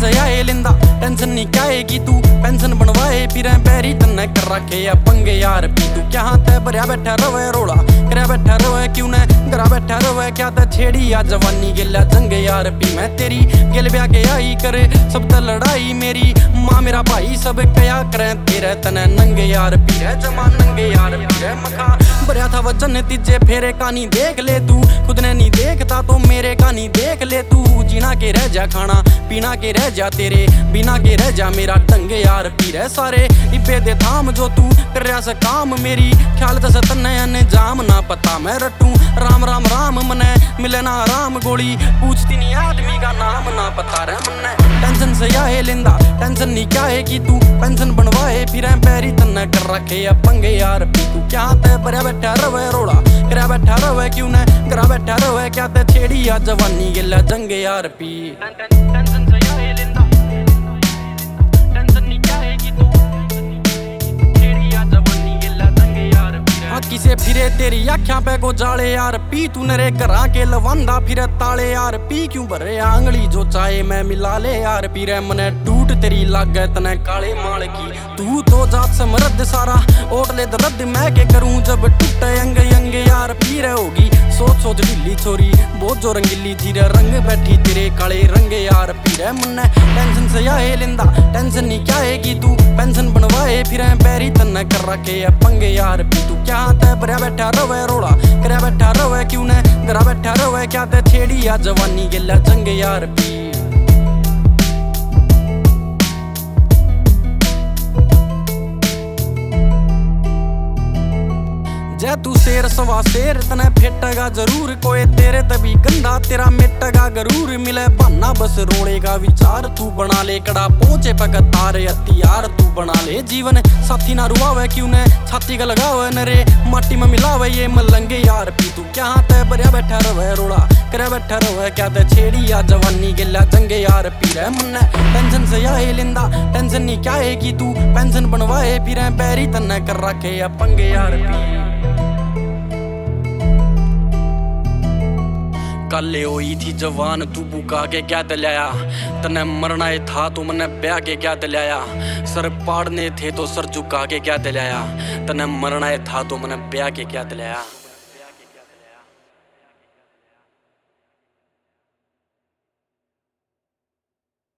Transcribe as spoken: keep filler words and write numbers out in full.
से आए लिंदा टेंशन नहीं काएगी तू पेंशन बनवाए फिर पैरी तन्ने कर रखे या पंगे यार पी तू क्या ते भरया बैठा रवे रोड़ा करे बैठा रवे क्यों ने घरा बैठा रवे क्या ते छेड़ी या जवानी गिला जंगे यार पी मैं तेरी गिल ब्याह के आई करे सब ते लड़ाई मेरी माँ मेरा भाई सब क्या करे तेरे तने नंगे यार पी रे जमा नंगे यार पी रे मखा भरया था वचन तीजे फेरे कहानी देख ले तू खुद ने नहीं देखता तो मेरे कहानी देख ले तू जीना के रह जा खाना पीना के रह जा तेरे बिना के रह जा मेरा टंगे यार पी रहे सारे इबे दे थाम जो तू कर रहा से काम मेरी ख्याल दस तन्ने जाम ना पता मैं रटू राम राम राम मने मिले ना राम गोली पूछती नहीं आदमी का नाम ना पता रे मने टेंशन से आए लिंदा टेंशन नहीं क्या है कि तू पेंशन बनवाए फिर पैरी तन्ने कर रखे या पंगे यार पी तू क्या ते भरया बैठा रवे रोड़ा करे बैठा रवे क्यों ने घरा बैठा रवे क्या ते छेड़ी या जवानी गिला जंगे यार पी टेंशन से आए लिंदा टेंशन नहीं क्या है कि तू छेड़ी या जवानी गिला जंगे यार पी हाँ किसे फिरे तेरी आँखों पे को जाले यार पी तू नरे घरा के लवांदा फिर ताले यार पी क्यों भरे आंगली जो चाहे मैं मिला ले यार पी रे मने टूट तेरी लागे तने काले माल की तू तो जात से मरद सारा ओट ले दर्द मैं के करूं जब टूटे अंग अंग यार पी रे होगी सोच सोच ढिल्ली छोरी बहुत जो रंगीली थी रे रंग बैठी तेरे काले रंगे यार पी रे मने टेंशन से आए लिंदा टेंशन नहीं क्या है कि तू पेंशन बनवाए फिर पैरी तन्ने कर रखे या पंगे यार पी तू क्या ते भरया बैठा रवे रोड़ा करे बैठा रवे क्यों ने घरा बैठा रवे क्या ते छेड़ी या जवानी गिला जंगे यार पी जै तू शेर सवा शेर तने फेटेगा जरूर कोई तेरे तभी गंदा तेरा मिटेगा गरूर मिले बहाना बस रोड़े का विचार तू बना ले कड़ा पहुंचे पक तारे हथियार तू बना ले जीवन साथी ना रुआवे क्यों ने छाती का लगावे नरे माटी में मिलावे ये मलंगे यार पी तू क्या ते भरया बैठा रवे रोड़ा करे बैठा रवे क्या ते छेड़ी या जवानी गिला जंगे यार पी रे मने टेंशन से आए लिंदा टेंशन नहीं क्या है कि तू पेंशन बनवाए फिर पैरी तन्ने कर रखे या पंगे यार पी काले होई थी जवान तू बुका के क्या दिलाया तने मरना ही था तो मने ब्याह के क्या दिलाया सर पाड़ने थे तो सर झुका के क्या दिलाया तने मरना ही था तो मने ब्याह के क्या दिलाया।